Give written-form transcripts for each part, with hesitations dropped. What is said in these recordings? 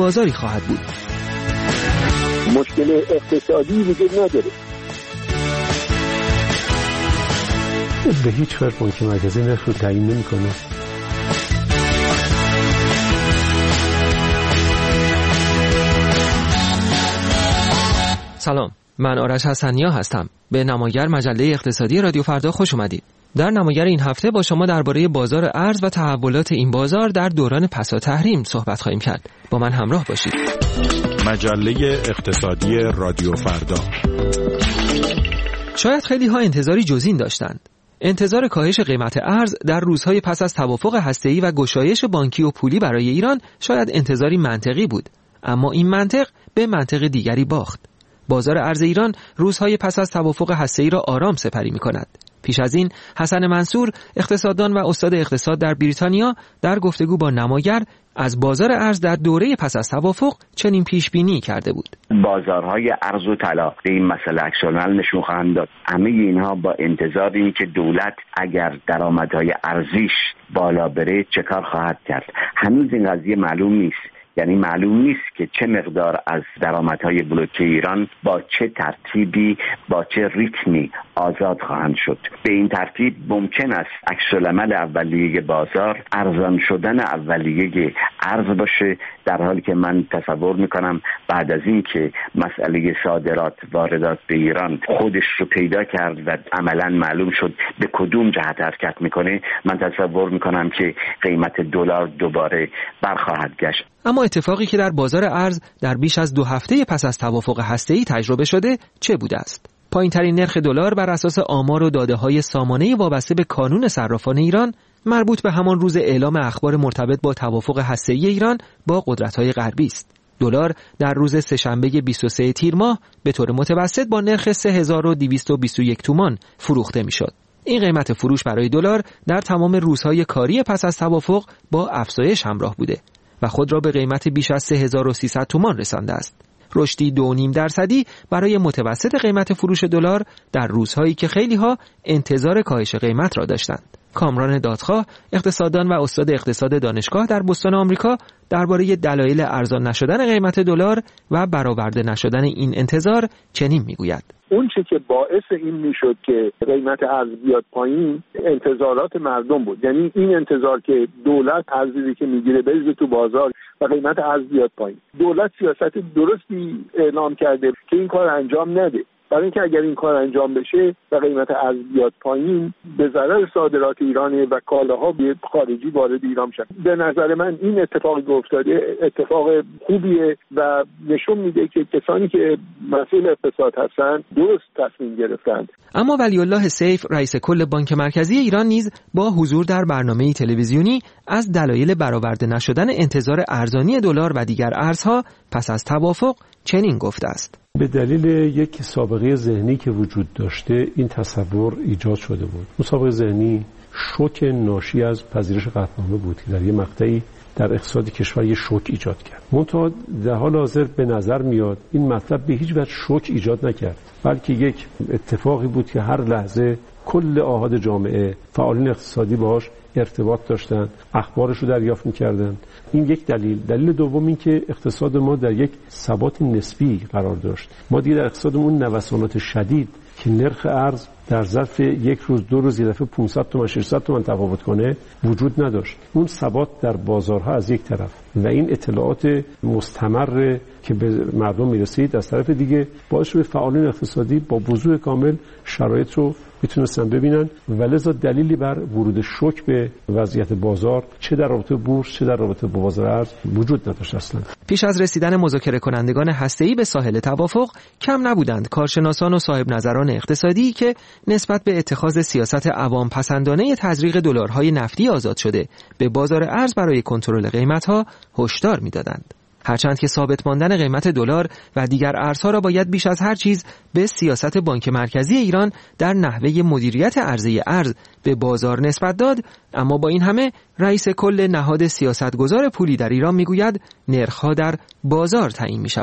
بازاری خواهد بود. مشکل اقتصادی وجود نداره. به هیچ وجه بانک مرکزی نرخ رو تعیین نمی‌کنه. سلام، من آرش حسنیا هستم. به نماگر مجله اقتصادی رادیو فردا خوش اومدید. در نماگر این هفته با شما درباره بازار ارز و تحولات این بازار در دوران پسا تحریم صحبت خواهیم کرد. با من همراه باشید. مجله اقتصادی رادیو فردا. شاید خیلی ها انتظاری جزین داشتند. انتظار کاهش قیمت ارز در روزهای پس از توافق هسته‌ای و گشایش بانکی و پولی برای ایران شاید انتظاری منطقی بود، اما این منطق به منطق دیگری باخت. بازار ارز ایران روزهای پس از توافق هسته‌ای را آرام سپری می‌کند. پیش از این حسن منصور، اقتصاددان و استاد اقتصاد در بریتانیا، در گفتگو با نماگر از بازار ارز در دوره پس از توافق چنین پیش بینی کرده بود. بازارهای ارز و طلا به این مسئله عکس‌العمل نشون خواهند داد. همه اینها با انتظار این که دولت اگر درآمدهای ارزیش بالا بره چه کار خواهد کرد. هنوز این قضیه معلوم نیست. یعنی معلوم نیست که چه مقدار از درآمدهای بلوکه ایران با چه ترتیبی، با چه ریتمی آزاد خواهند شد. به این ترتیب ممکن است عکس‌العمل اولیه بازار ارزان شدن اولیه ارز باشه، در حالی که من تصور میکنم بعد از این که مسئله صادرات واردات به ایران خودش رو پیدا کرد و عملاً معلوم شد به کدوم جهت حرکت میکنه، من تصور میکنم که قیمت دلار دوباره برخواهد گشت. اما اتفاقی که در بازار ارز در بیش از 2 هفته پس از توافق هسته‌ای تجربه شده چه بوده است؟ پایین‌ترین نرخ دلار بر اساس آمار و داده‌های سامانه وابسته به کانون صرافان ایران مربوط به همان روز اعلام اخبار مرتبط با توافق هسته‌ای ایران با قدرت‌های غربی است. دلار در روز سه‌شنبه 23 تیر ماه به طور متوسط با نرخ 3221 تومان فروخته می‌شد. این قیمت فروش برای دلار در تمام روزهای کاری پس از توافق با افزایش همراه بوده و خود را به قیمت بیش از 3300 تومان رسانده است. رشدی 2.5% برای متوسط قیمت فروش دلار در روزهایی که خیلی‌ها انتظار کاهش قیمت را داشتند. کامران دادخواه، اقتصاددان و استاد اقتصاد دانشگاه در بوستون آمریکا، درباره دلایل ارزان نشدن قیمت دلار و برآورده نشدن این انتظار چنین میگوید: اون چه که باعث این میشد که قیمت ارز بیاد پایین انتظارات مردم بود. یعنی این انتظار که دولت ارزی که میگیره بریزه تو بازار و قیمت ارز بیاد پایین. دولت سیاست درستی اعلام کرده که این کار انجام نده، برای اینکه اگر این کار انجام بشه و قیمت ارز بیاد پایین به ضرر صادرات ایرانه و کالاها به خارجی وارد ایران شد. به نظر من این اتفاقی که افتاده اتفاق خوبیه و نشون میده که کسانی که مسئول اقتصاد هستن درست تصمیم گرفتند. اما ولی الله سیف، رئیس کل بانک مرکزی ایران، نیز با حضور در برنامه تلویزیونی از دلایل برآورده نشدن انتظار ارزانی دلار و دیگر ارزها پس از توافق چنین گفته است: به دلیل یک سابقه ذهنی که وجود داشته این تصور ایجاد شده بود. اون سابقه ذهنی شوک ناشی از پذیرش قطعنامه بود که در یه مقطعی در اقتصاد کشور یه شوک ایجاد کرد. منتها در حال حاضر به نظر میاد این مطلب به هیچ وجه شوک ایجاد نکرد، بلکه یک اتفاقی بود که هر لحظه کل آحاد جامعه، فعالین اقتصادی باهاش ارتباط داشتن، اخبارش رو دریافت می‌کردن. این یک دلیل دوم این که اقتصاد ما در یک ثبات نسبی قرار داشت. ما دیگه در اقتصادمون نوسانات شدید که نرخ ارز در ظرف یک روز دو روز یه دفعه 500 تومان 600 تومان تفاوت کنه وجود نداشت. اون ثبات در بازارها از یک طرف و این اطلاعات مستمر که به مردم میرسید از طرف دیگه باعث شد فعالین اقتصادی با وضوح کامل شرایط رو میتونستن ببینن و لذا دلیلی بر ورود شوک به وضعیت بازار چه در رابطه بورس چه در رابطه با بازار ارز وجود نداشت اصلا. پیش از رسیدن مذاکره کنندگان هسته‌ای به ساحل توافق کم نبودند کارشناسان و صاحب نظران اقتصادی که نسبت به اتخاذ سیاست عوام پسندانه تزریق دلارهای نفتی آزاد شده به بازار ارز برای کنترل قیمت‌ها هشدار می‌دادند. هرچند که ثابت ماندن قیمت دلار و دیگر ارزها را باید بیش از هر چیز به سیاست بانک مرکزی ایران در نحوه مدیریت عرضه ارز به بازار نسبت داد، اما با این همه رئیس کل نهاد سیاستگزار پولی در ایران میگوید نرخ‌ها در بازار تعیین می‌شوند.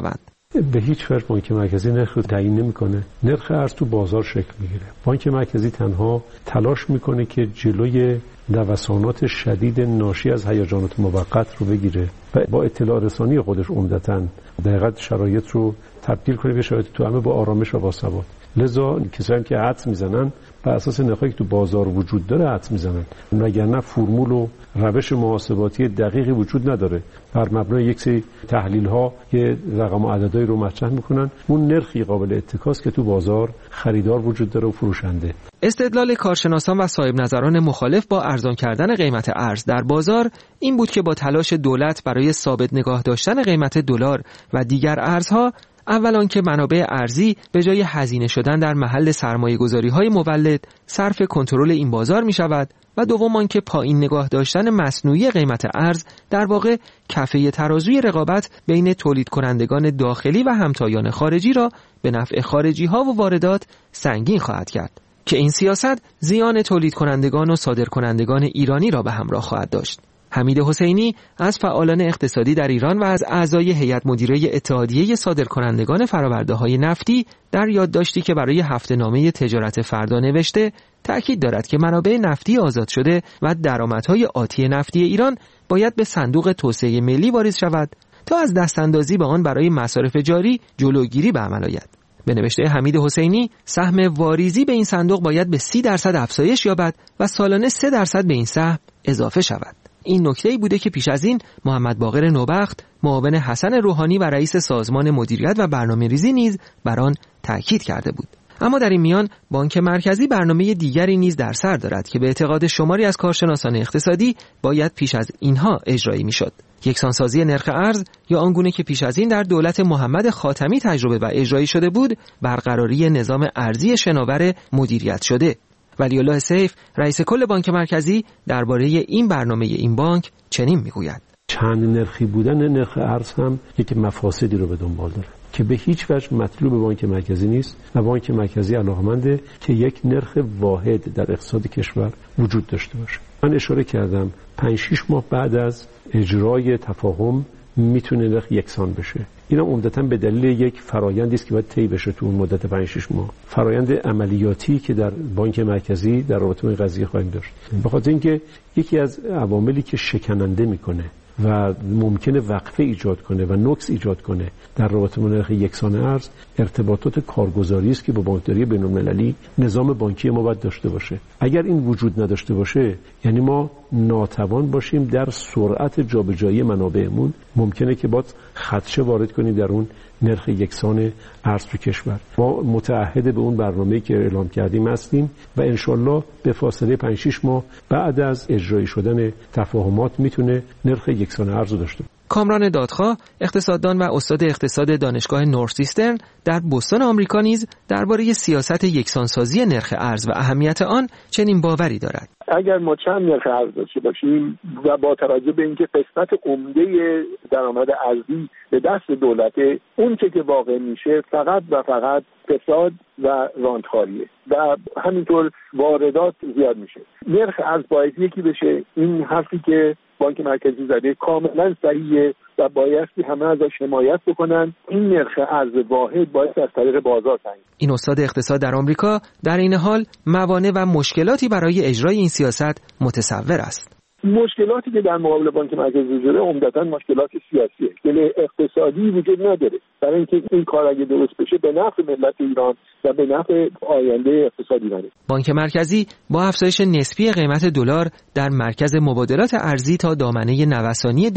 به هیچ وجه بانک مرکزی نرخ رو تعیین نمی‌کنه. نرخ ارز تو بازار شکل میگیره. بانک مرکزی تنها تلاش میکنه که جلوی نوسانات شدید ناشی از هیجانات موقت رو بگیره و با اطلاع رسانی خودش عمدتاً دقیقاً شرایط رو تبدیل کنه به شرایط توأم با آرامش و با ثبات. لذا کسایی که حدس میزنن بر اساس نرخی که تو بازار وجود داره حدس میزنن، وگرنه فرمول و روش محاسباتی دقیقی وجود نداره. بر مبنای یک سری تحلیل‌ها یه رقم و عددهایی رو مطرح میکنن، اون نرخی قابل اتکاست که تو بازار خریدار وجود داره و فروشنده. استدلال کارشناسان و صاحب نظران مخالف با ارزان کردن قیمت ارز در بازار این بود که با تلاش دولت برای ثابت نگاه داشتن قیمت دلار و دیگر ارزها، اولا که منابع ارزی به جای هزینه شدن در محل سرمایه‌گذاری‌های مولد صرف کنترل این بازار می‌شود و دوم که پایین نگاه داشتن مصنوعی قیمت ارز در واقع کفه ترازوی رقابت بین تولید کنندگان داخلی و همتایان خارجی را به نفع خارجی‌ها و واردات سنگین خواهد کرد که این سیاست زیان تولید کنندگان و صادر کنندگان ایرانی را به همراه خواهد داشت. حمید حسینی از فعالان اقتصادی در ایران و از اعضای هیئت مدیره اتحادیه صادرکنندگان فرآورده‌های نفتی در یادداشتی که برای هفته‌نامه تجارت فردا نوشته تأکید دارد که منابع نفتی آزاد شده و درآمدهای آتی نفتی ایران باید به صندوق توسعه ملی واریز شود تا از دستاندازی به آن برای مصارف جاری جلوگیری به عمل آید. به نوشته حمید حسینی، سهم واریزی به این صندوق باید به 30% افزایش یابد و سالانه 3% به این سهم اضافه شود. این نکته‌ای بوده که پیش از این محمد باقر نوبخت، معاون حسن روحانی و رئیس سازمان مدیریت و برنامه‌ریزی نیز بر آن تاکید کرده بود. اما در این میان بانک مرکزی برنامه دیگری نیز در سر دارد که به اعتقاد شماری از کارشناسان اقتصادی باید پیش از اینها اجرایی میشد. یکسانسازی نرخ ارز یا آنگونه که پیش از این در دولت محمد خاتمی تجربه و اجرایی شده بود، برقراری نظام ارزی شناور مدیریت شده. ولی‌الله سیف، رئیس کل بانک مرکزی، درباره این برنامه این بانک چنین میگوید: چند نرخی بودن نرخ ارز هم یک مفاسدی رو به دنبال داره که به هیچ وجه مطلوب بانک مرکزی نیست و بانک مرکزی علاقمنده که یک نرخ واحد در اقتصاد کشور وجود داشته باشه. من اشاره کردم 5-6 ماه بعد از اجرای تفاهم میتونه نرخ یکسان بشه. اینا عمدتاً به دلیل یک فرآیندی است که باید طی بشه تو اون مدت 5-6 ماه. فرآیند عملیاتی که در بانک مرکزی در رابطه با این قضیه خواهیم داشت. به خاطر اینکه یکی از عواملی که شکننده میکنه و ممکنه وقفه ایجاد کنه و نقص ایجاد کنه در رابطه با نرخ یکسان ارز ارتباطات کارگزاری است که با بانکداری بین‌المللی نظام بانکی ما باید داشته باشه. اگر این وجود نداشته باشه یعنی ما ناتوان باشیم در سرعت جابجایی منابعمون، ممکنه که باز خدشه وارد کنیم در اون نرخ یکسان ارز تو کشور. ما متعهد به اون برنامه‌ای که اعلام کردیم هستیم و انشالله به فاصله 5-6 ماه بعد از اجرایی شدن تفاهمات میتونه نرخ یکسان ارز رو داشته باشه. کامران دادخواه، اقتصاددان و استاد اقتصاد دانشگاه نورث-ایسترن در بوستون آمریکا نیز درباره سیاست یکسانسازی نرخ ارز و اهمیت آن چنین باوری دارد: اگر ما چند نرخ ارز داشته باشیم و با توجه به اینکه قسمت عمده درآمد ارزی به دست دولته، اون که واقع میشه فقط و فقط فساد و رانتخاریه و همینطور واردات زیاد میشه. نرخ ارز باید یکی بشه. این حرفی که بانک مرکزی زده کاملا صحیحه و بایستی همه ازش حمایت بکنن. این نرخ ارز واحد باید از طریق بازار تعیین. این استاد اقتصاد در آمریکا در این حال موانع و مشکلاتی برای اجرای این سیاست متصور است. مشکلاتی که در مقابل بانک مرکزی وجوده عمدتاً مشکلات سیاسیه. دلیل اقتصادی وجود نداره. برای اینکه این کار اگه درست بشه به نفع ملت ایران و به نفع آینده اقتصادی ایران. بانک مرکزی با افزایش نسبی قیمت دلار در مرکز مبادلات ارزی تا دامنه نوسانی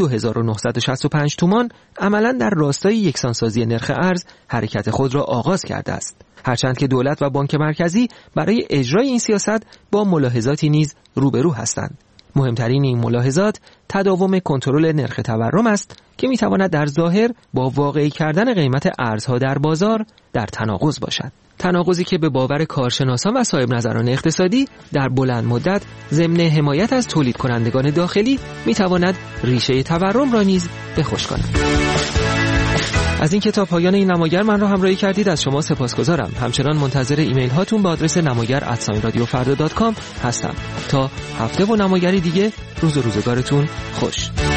2965 تومان عملاً در راستای یکسانسازی نرخ ارز حرکت خود را آغاز کرده است. هرچند که دولت و بانک مرکزی برای اجرای این سیاست با ملاحظاتی نیز روبرو هستند. مهمترین این ملاحظات تداوم کنترل نرخ تورم است که میتواند در ظاهر با واقعی کردن قیمت ارزها در بازار در تناقض باشد. تناقضی که به باور کارشناسان و صاحب نظران اقتصادی در بلند مدت ضمن حمایت از تولید کنندگان داخلی میتواند ریشه تورم را نیز بخشک کند. از این کتاب پایان این نماگر من را همراهی کردید از شما سپاسگزارم. همچنان منتظر ایمیل هاتون با آدرس namagar@radiofarda.com هستم. تا هفته و نماگری دیگه، روز و روزگارتون خوش.